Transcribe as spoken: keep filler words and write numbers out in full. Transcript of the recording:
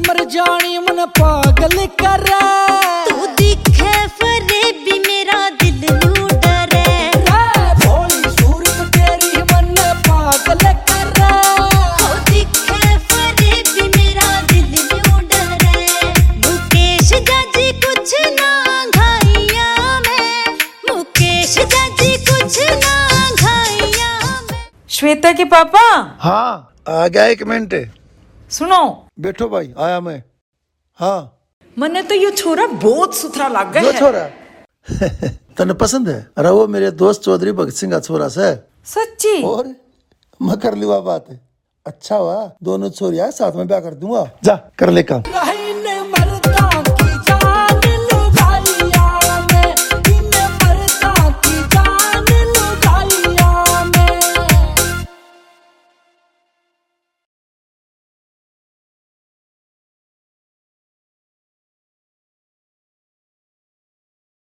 मर जानी मन पागल कर तू दिखे फरे भी मेरा दिल नू डरे भोली सूरत तेरी मन पागल कर ओ दिखे फरे भी मेरा दिल नू डरे मुकेश जाजी कुछ ना घाइया में मुकेश जाजी कुछ ना घाइया में। श्वेता के पापा। हाँ आ गया, एक मिनट सुनो बैठो भाई, आया मैं। हाँ मने तो ये छोरा बहुत सुथरा लग गया जो है। छोरा तने पसंद है? अरे वो मेरे दोस्त चौधरी भगत सिंह का छोरा से। सच्ची? और मैं कर ली बात है। अच्छा हुआ दोनों छोरिया साथ में ब्याह कर दूंगा। जा कर ले काम।